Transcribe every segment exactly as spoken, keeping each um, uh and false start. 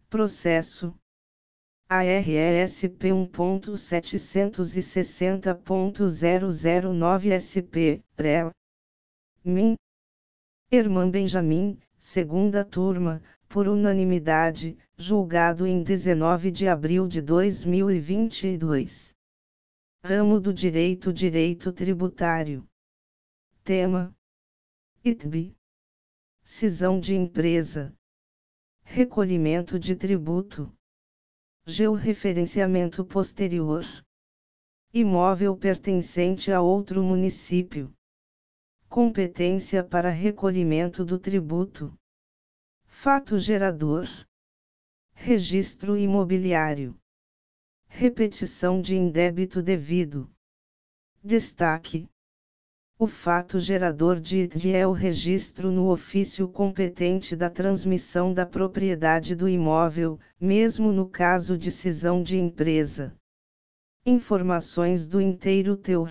Processo A R E S P um ponto setecentos e sessenta ponto zero zero nove S P, R E L. Min. Herman Benjamin, segunda turma, por unanimidade, julgado em dezenove de abril de dois mil e vinte e dois. Ramo do Direito Direito Tributário. Tema: I T B. Cisão de empresa. Recolhimento de tributo. Georreferenciamento posterior. Imóvel pertencente a outro município. Competência para recolhimento do tributo. Fato gerador. Registro imobiliário. Repetição de indébito devido. Destaque: o fato gerador de I T B é o registro no ofício competente da transmissão da propriedade do imóvel, mesmo no caso de cisão de empresa. Informações do inteiro teor.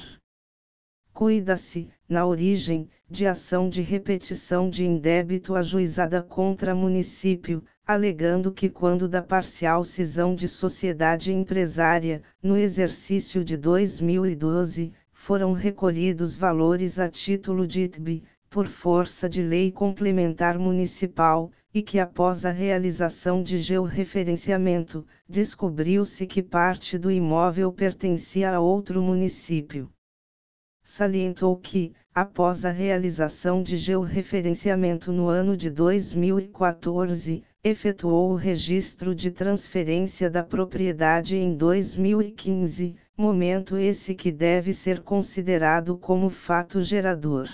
Cuida-se, na origem, de ação de repetição de indébito ajuizada contra município, alegando que quando da parcial cisão de sociedade empresária, no exercício de dois mil e doze, foram recolhidos valores a título de I T B, por força de lei complementar municipal, e que após a realização de georreferenciamento, descobriu-se que parte do imóvel pertencia a outro município. Salientou que, após a realização de georreferenciamento no ano de dois mil e quatorze, efetuou o registro de transferência da propriedade em dois mil e quinze, momento esse que deve ser considerado como fato gerador.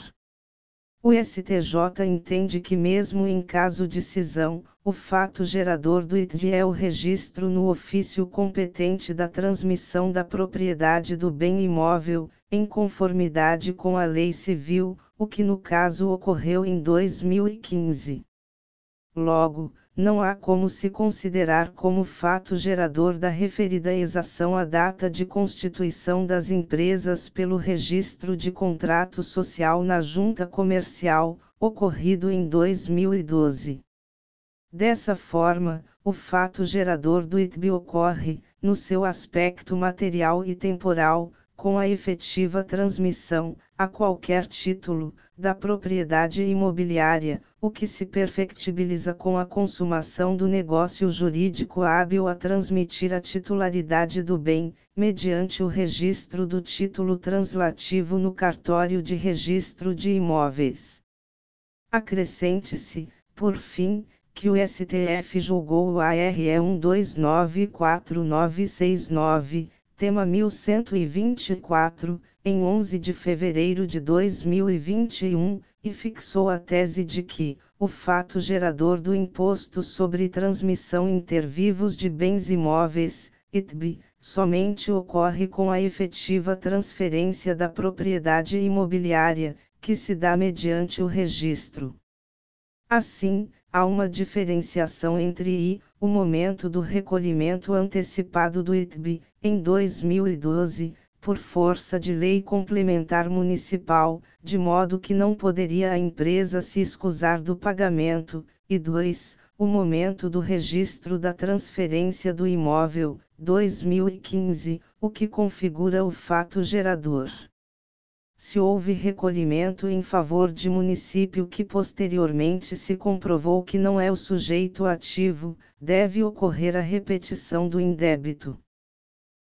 O S T J entende que mesmo em caso de cisão, o fato gerador do I T B é o registro no ofício competente da transmissão da propriedade do bem imóvel, em conformidade com a Lei Civil, o que no caso ocorreu em dois mil e quinze. Logo, não há como se considerar como fato gerador da referida exação a data de constituição das empresas pelo registro de contrato social na Junta Comercial, ocorrido em dois mil e doze. Dessa forma, o fato gerador do I T B ocorre, no seu aspecto material e temporal, com a efetiva transmissão, a qualquer título, da propriedade imobiliária, o que se perfectibiliza com a consumação do negócio jurídico hábil a transmitir a titularidade do bem, mediante o registro do título translativo no cartório de registro de imóveis. Acrescente-se, por fim, que o S T F julgou o A R E um dois nove quatro nove seis nove, tema mil cento e vinte e quatro, em onze de fevereiro de dois mil e vinte e um, e fixou a tese de que, o fato gerador do Imposto sobre Transmissão Intervivos de Bens Imóveis, I T B, somente ocorre com a efetiva transferência da propriedade imobiliária, que se dá mediante o registro. Assim, há uma diferenciação entre I, o momento do recolhimento antecipado do I T B, em dois mil e doze, por força de lei complementar municipal, de modo que não poderia a empresa se escusar do pagamento, e dois, o momento do registro da transferência do imóvel, dois mil e quinze, o que configura o fato gerador. Se houve recolhimento em favor de município que posteriormente se comprovou que não é o sujeito ativo, deve ocorrer a repetição do indébito.